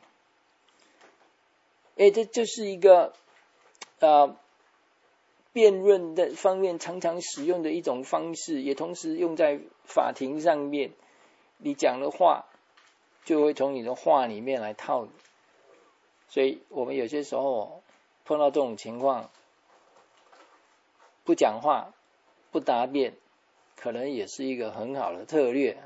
诶，这就是一个呃辩论的方面常常使用的一种方式，也同时用在法庭上面。你讲的话就会从你的话里面来套你，所以我们有些时候碰到这种情况，不讲话不答辩，可能也是一个很好的策略。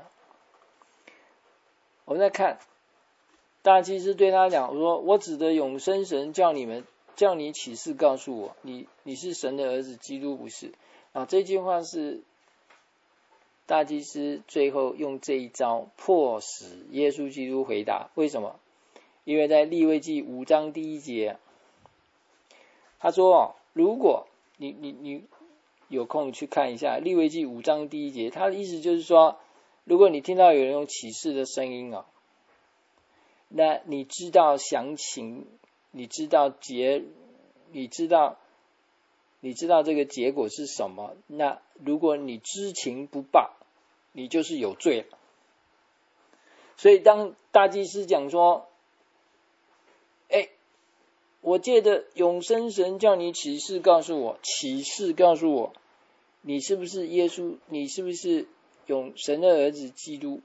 我们再看大祭司对他讲，我说我指的永生神叫你们叫你起誓告诉我，你你是神的儿子，基督不是啊。这句话是大祭司最后用这一招迫使耶稣基督回答。为什么？因为在利未记五章第一节，他说如果你你你有空去看一下利未记五章第一节，他的意思就是说，如果你听到有人用启示的声音啊，那你知道详情，你知道结，你知道你知道这个结果是什么，那如果你知情不报，你就是有罪了。所以当大祭司讲说，哎，我借着永生神叫你起誓告诉我，起誓告诉我，你是不是耶稣，你是不是永神的儿子基督？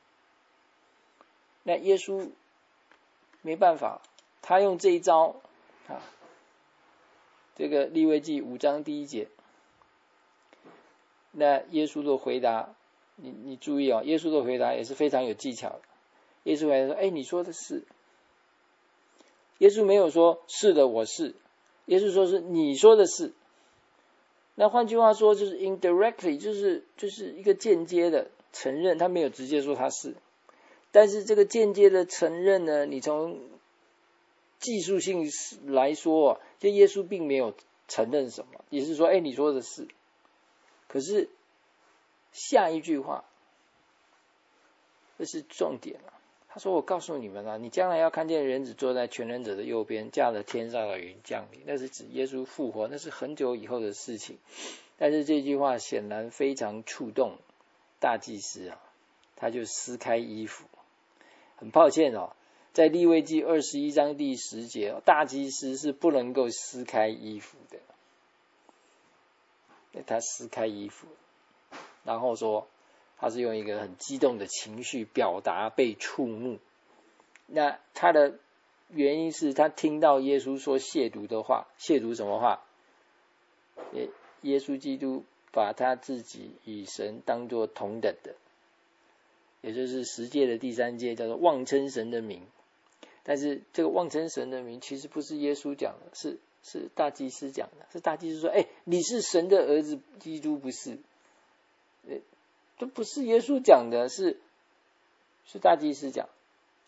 那耶稣没办法，他用这一招啊，这个利未记五章第一节，那耶稣的回答，你你注意哦，耶稣的回答也是非常有技巧的。耶稣回答说，哎，你说的是。耶稣没有说是的我是，耶稣说是你说的是。那换句话说就是 indirectly， 就是就是一个间接的承认，他没有直接说他是。但是这个间接的承认呢，你从技术性来说，就耶稣并没有承认什么，也是说，哎，你说的是。可是下一句话，这是重点啊。他说，我告诉你们啊，你将来要看见人子坐在全能者的右边，驾着天上的云降临。那是指耶稣复活，那是很久以后的事情。但是这句话显然非常触动大祭司啊，他就撕开衣服。很抱歉哦，在利未记二十一章第十节，大祭司是不能够撕开衣服的。他撕开衣服，然后说他是用一个很激动的情绪表达被触目。那他的原因是他听到耶稣说亵渎的话，亵渎什么话？耶耶稣基督把他自己与神当作同等的，也就是十诫的第三诫，叫做妄称神的名。但是这个妄称神的名其实不是耶稣讲的，是是大祭司讲的。是大祭司说，哎，你是神的儿子，基督不是。这不是耶稣讲的，是是大祭司讲。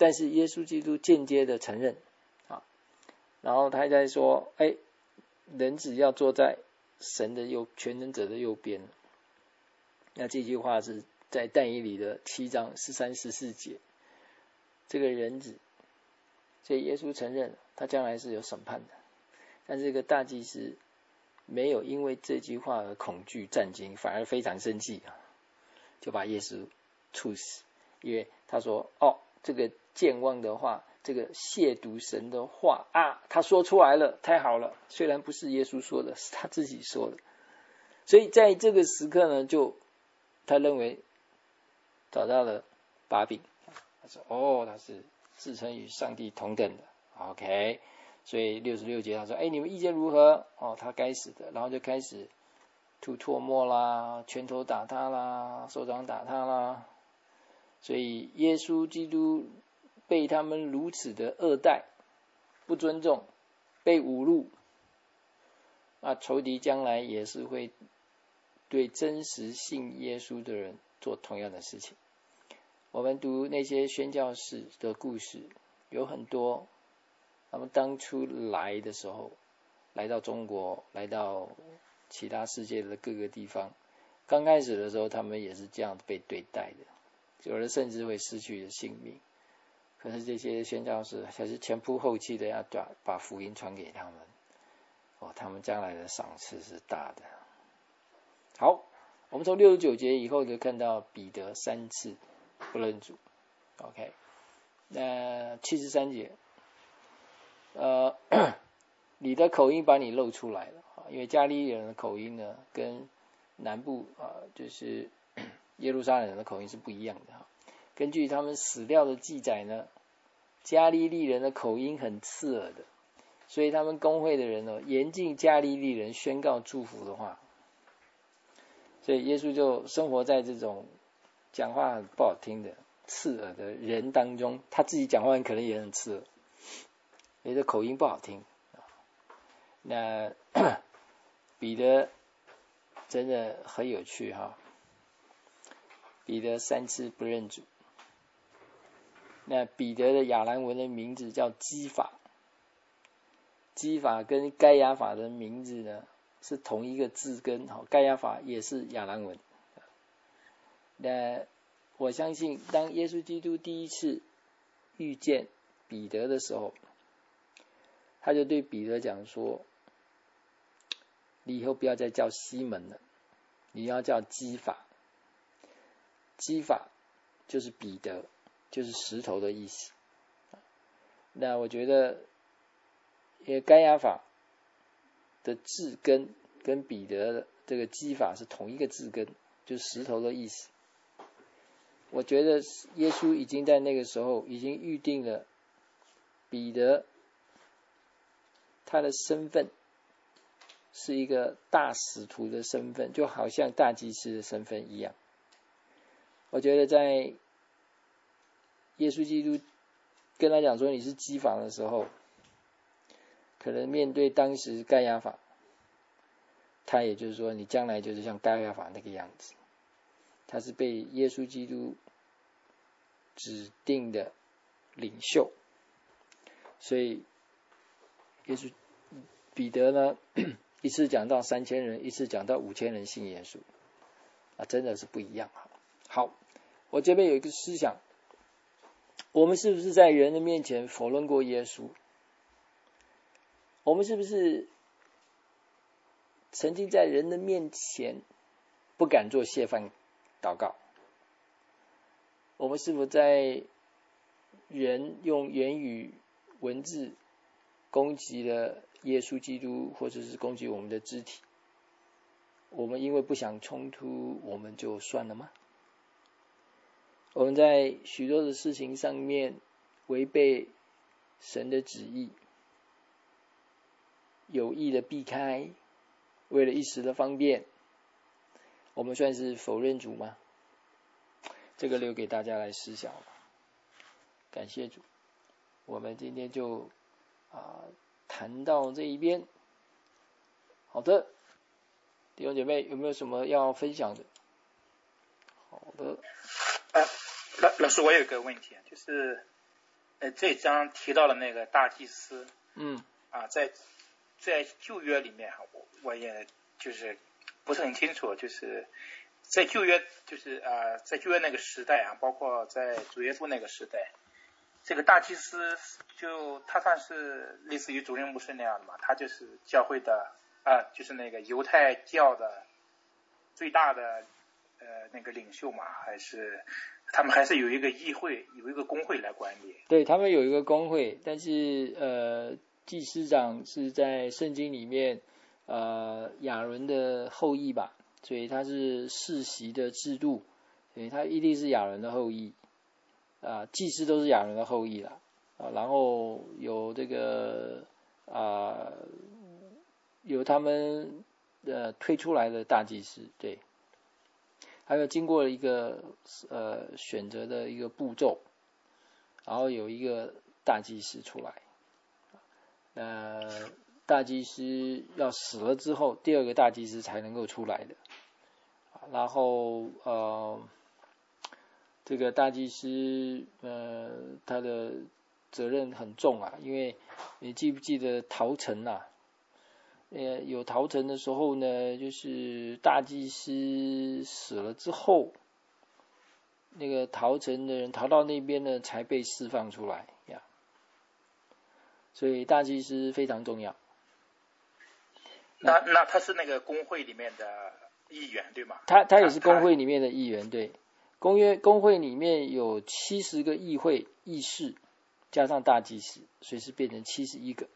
但是耶稣基督间接的承认啊，然后他在说，哎，人子要坐在神的右全能者的右边。那这句话是在但以理的七章十三十四节。这个人子，所以耶稣承认他将来是有审判的，但是这个大祭司没有因为这句话而恐惧战惊，反而非常生气，就把耶稣处死。因为他说，哦，这个健忘的话，这个亵渎神的话啊，他说出来了，太好了，虽然不是耶稣说的，是他自己说的。所以在这个时刻呢，就他认为找到了把柄，他说，哦，他是自称与上帝同等的 OK。 所以六十六节他说，哎，你们意见如何？哦，他该死的。然后就开始吐唾沫啦，拳头打他啦，手掌打他啦。所以耶稣基督被他们如此的恶待、不尊重、被侮辱，那仇敌将来也是会对真实信耶稣的人做同样的事情。我们读那些宣教士的故事，有很多他们当初来的时候，来到中国，来到其他世界的各个地方，刚开始的时候他们也是这样被对待的，有的甚至会失去性命。可是这些宣教士还是前仆后继的要把福音传给他们，哦，他们将来的赏赐是大的。好，我们从六十九节以后就看到彼得三次不认主。 OK， 那七十三节，呃，你的口音把你露出来了，因为加利利人的口音呢，跟南部啊、呃，就是耶路撒冷人的口音是不一样的。根据他们史料的记载呢，加利利人的口音很刺耳的，所以他们公会的人呢，严禁加利利人宣告祝福的话。所以耶稣就生活在这种讲话很不好听的、刺耳的人当中，他自己讲话可能也很刺耳，因为这口音不好听。那彼得真的很有趣哈，彼得三次不认主。那彼得的亚兰文的名字叫基法，基法跟该亚法的名字呢是同一个字根，该亚法也是亚兰文。那我相信当耶稣基督第一次遇见彼得的时候，他就对彼得讲说，你以后不要再叫西门了，你要叫基法。基法就是彼得，就是石头的意思。那我觉得因为该亚法的字根跟彼得的这个基法是同一个字根，就是石头的意思。我觉得耶稣已经在那个时候已经预定了彼得他的身份是一个大使徒的身份，就好像大祭司的身份一样。我觉得在耶稣基督跟他讲说你是基法的时候，可能面对当时该亚法，他也就是说你将来就是像该亚法那个样子，他是被耶稣基督指定的领袖。所以耶稣彼得呢，一次讲到三千人，一次讲到五千人信耶稣，啊，真的是不一样。好，我这边有一个思想，我们是不是在人的面前否认过耶稣？我们是不是曾经在人的面前不敢做谢饭祷告？我们是否在人用言语文字攻击了耶稣基督，或者是攻击我们的肢体？我们因为不想冲突，我们就算了吗？我们在许多的事情上面违背神的旨意，有意的避开，为了一时的方便，我们算是否认主吗？这个留给大家来思想。感谢主，我们今天就啊谈到这一边。好的，弟兄姐妹有没有什么要分享的？好的。 啊，老老师，我有一个问题啊，就是呃，这章提到了那个大祭司， 嗯， 啊，在在旧约里面，我我也就是不是很清楚，就是在旧约，就是啊，在旧约那个时代啊，包括在主耶稣那个时代，这个大祭司就他算是类似于主任牧师那样的嘛，他就是教会的啊，就是那个犹太教的最大的呃那个领袖嘛，还是他们还是有一个议会，有一个公会来管理。 对，他们有一个公会，但是呃，祭司长是在圣经里面呃亚伦的后裔吧，所以他是世袭的制度，所以他一定是亚伦的后裔。啊、呃，祭司都是亚伦的后裔啦，啊、呃，然后有这个啊、呃，有他们呃推出来的大祭司，对，还有经过一个呃选择的一个步骤，然后有一个大祭司出来，呃，大祭司要死了之后，第二个大祭司才能够出来的，然后呃。这个大祭司，呃，他的责任很重啊，因为你记不记得逃城啊？呃，有逃城的时候呢，就是大祭司死了之后，那个逃城的人逃到那边呢，才被释放出来呀。所以大祭司非常重要。 那那他是那个公会里面的议员对吗？ 他他也是公会里面的议员，对。公约公会里面有七十个议会议事，加上大祭司，所以是变成七十一个。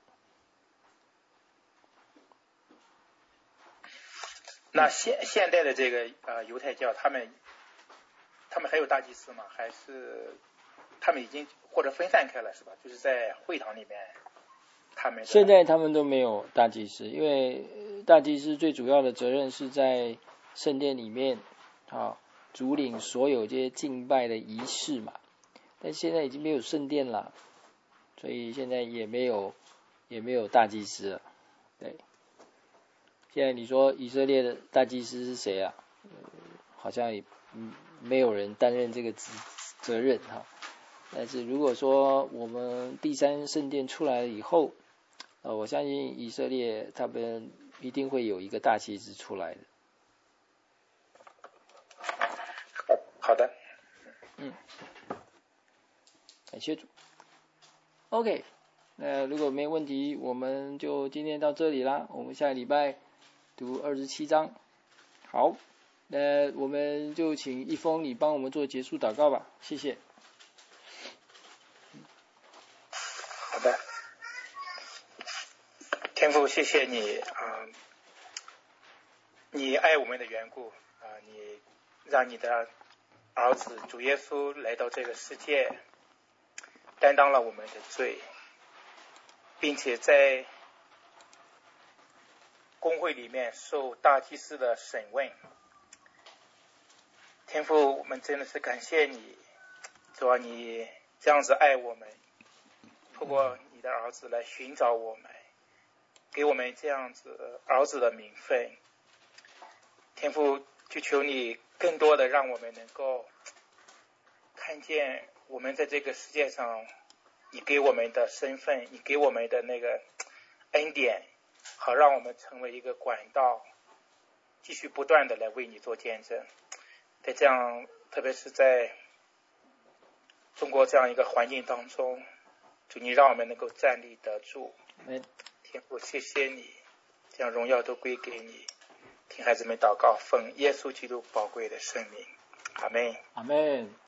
那现现代的这个呃犹太教，他们他们还有大祭司吗？还是他们已经或者分散开了是吧？就是在会堂里面，他们现在他们都没有大祭司，因为大祭司最主要的责任是在圣殿里面啊。主领所有这些敬拜的仪式嘛，但现在已经没有圣殿了，所以现在也没有也没有大祭司了。对，现在你说以色列的大祭司是谁啊？呃、好像也没有人担任这个责责任哈。但是如果说我们第三圣殿出来了以后，呃，我相信以色列他们一定会有一个大祭司出来的。 好的， 嗯，感谢主。OK， 那如果没问题，我们就今天到这里啦。我们下个礼拜读二十七章。好，那我们就请一峰你帮我们做结束祷告吧，谢谢。 好的，天父，谢谢你啊、呃，你爱我们的缘故啊、呃，你让你的儿子主耶稣来到这个世界，担当了我们的罪，并且在公会里面受大祭司的审问。天父，我们真的是感谢你，主啊，你这样子爱我们，透过你的儿子来寻找我们，给我们这样子儿子的名分。天父，就求你更多的让我们能够看见我们在这个世界上你给我们的身份，你给我们的那个恩典，好让我们成为一个管道，继续不断的来为你做见证。在这样特别是在中国这样一个环境当中，主你让我们能够站立得住。天父，谢谢你，将荣耀都归给你。听孩子们祷告，奉耶稣基督宝贵的圣名，阿们。 阿们。